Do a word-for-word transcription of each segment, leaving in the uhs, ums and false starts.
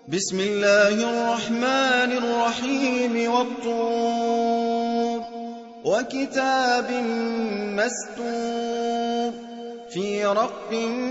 بسم الله الرحمن الرحيم والطور وكتاب مسطور في رق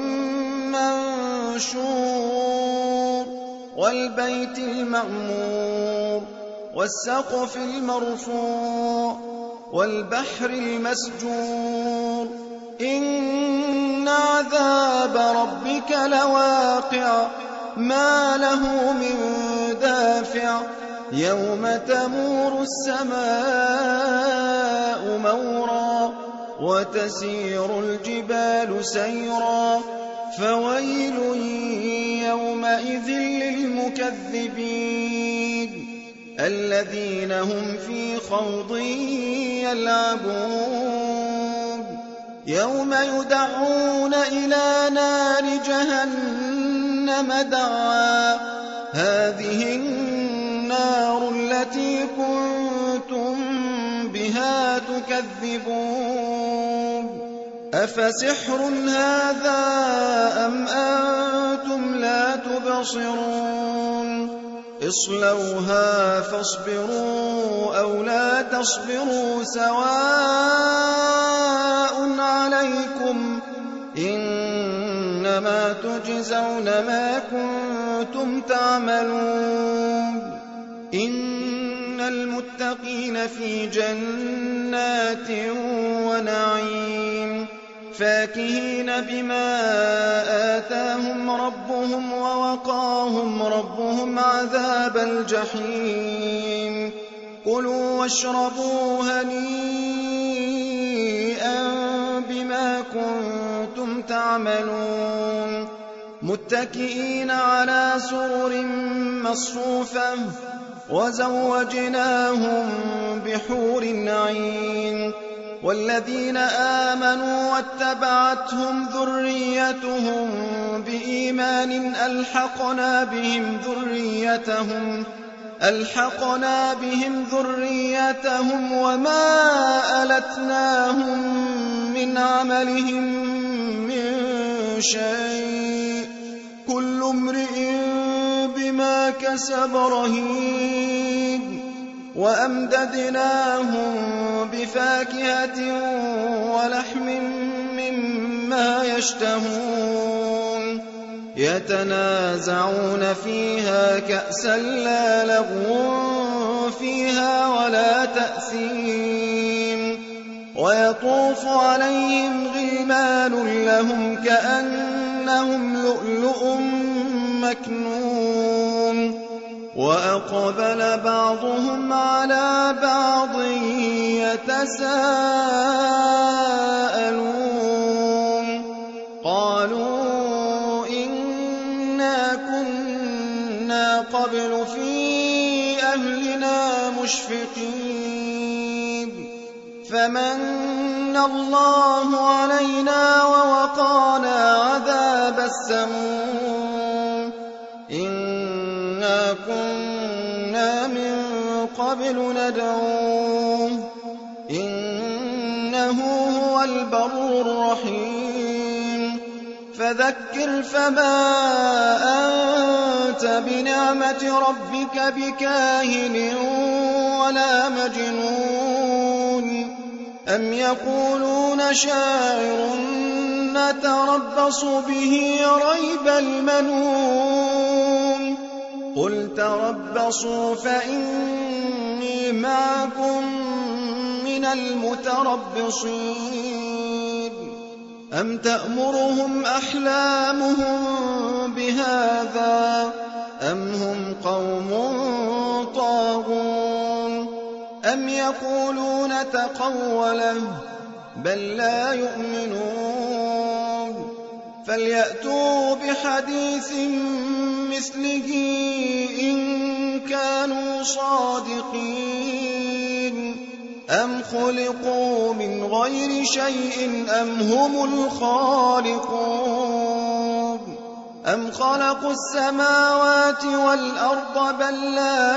منشور والبيت المعمور والسقف المرفوع والبحر المسجور إن عذاب ربك لواقع ما له من دافع يوم تمور السماء مورا وتسير الجبال سيرا فويل يومئذ للمكذبين الذين هم في خوض يلعبون يوم يدعون إلى نار جهنم دعا هذه النار التي كنتم بها تكذبون أفسحر هذا أم أنتم لا تبصرون اصلوها فاصبروا أو لا تصبروا سواء عليكم إنما تجزون ما كنتم تعملون إن المتقين في جنات ونعيم فاكهين بما آتاهم ربهم ووقاهم ربهم عذاب الجحيم كلوا واشربوا هنيئا بما كنتم تعملون متكئين على سرر مصفوفة وزوجناهم بحور عين والذين آمنوا واتبعتهم ذريتهم بإيمان ألحقنا بهم ذريتهم ألحقنا بهم ذريتهم وما ألتناهم من عملهم من شيء كل امرئ بما كسب رهين وأمددناهم بفاكهة ولحم مما يشتهون يتنازعون فيها كأسا لا لغو فيها ولا تأثيم ويطوف عليهم غلمان لهم كأنهم لؤلؤ مكنون وأقبل بعضهم على بعض يتساءلون قالوا إنا كنا قبل في أهلنا مشفقين فمن الله علينا ووقانا عذاب السموم إنا كنا من قبل ندعوه إنه هو البر الرحيم فذكر فما أنت بنعمة ربك بكاهن ولا مجنون أم يقولون شاعر نتربص به ريب المنون قل تربصوا فإني معكم من المتربصين أم تأمرهم أحلامهم بهذا أم هم قوم طاغون أم يقولون تقوله بل لا يؤمنون فليأتوا بحديث مثله إن كانوا صادقين أم خلقوا من غير شيء أم هم الخالقون أم خلقوا السماوات والأرض بل لا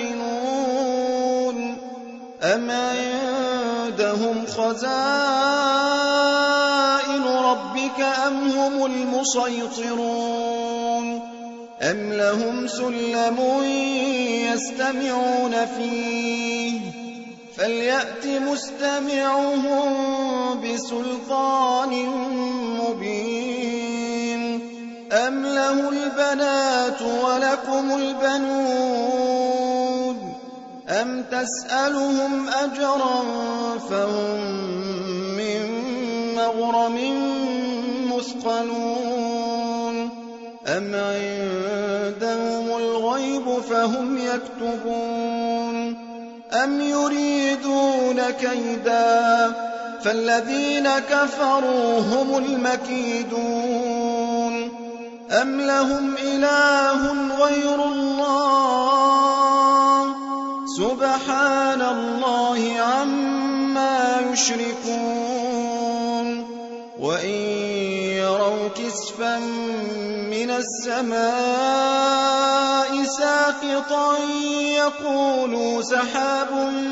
يوقنون أم عندهم خزائن ربك أم هم المسيطرون أَمْ لَهُمْ سُلَّمٌ يَسْتَمِعُونَ فِيهِ فَلْيَأْتِ مُسْتَمِعُهُم بِسُلْطَانٍ مُّبِينٍ أَمْ لَهُ الْبَنَاتُ وَلَكُمُ الْبَنُونَ أَمْ تَسْأَلُهُمْ أَجْرًا فَهُم مِّن مَّغْرَمٍ مُّثْقَلُونَ أَمْ عِندَهُمُ الْغَيْبُ فَهُمْ يَكْتُبُونَ أَمْ يُرِيدُونَ كَيْدًا فَالَّذِينَ كَفَرُوا هُمُ الْمَكِيدُونَ أَمْ لَهُمْ إِلَٰهٌ غَيْرُ اللَّهِ سُبْحَانَ اللَّهِ عَمَّا يُشْرِكُونَ وَإِن يَرَوْا كِسْفًا مِّنَ السَّمَاءِ سَاقِطًا يَقُولُوا سَحَابٌ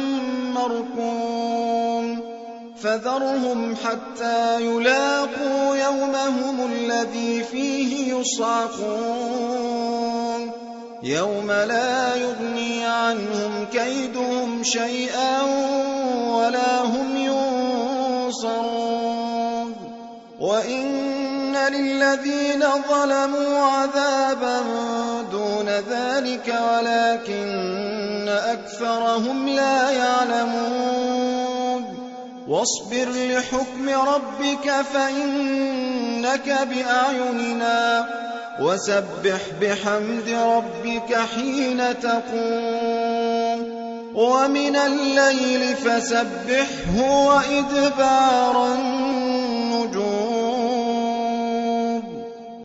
مَّرْكُومٌ فَذَرْهُمْ حَتَّىٰ يُلَاقُوا يَوْمَهُمُ الَّذِي فِيهِ يُصْعَقُونَ يَوْمَ لَا يُغْنِي عَنْهُمْ كَيْدُهُمْ شَيْئًا وَلَا هُمْ يُنصَرُونَ وَإِنَّ لِلَّذِينَ ظَلَمُوا عَذَابًا دُونَ ذَٰلِكَ وَلَٰكِنَّ أَكْثَرَهُمْ لَا يَعْلَمُونَ وَاصْبِرْ لِحُكْمِ رَبِّكَ فَإِنَّكَ بِأَعْيُنِنَا وَسَبِّحْ بِحَمْدِ رَبِّكَ حِينَ تَقُومُ وَمِنَ اللَّيْلِ فَسَبِّحْهُ وَإِدْبَارَ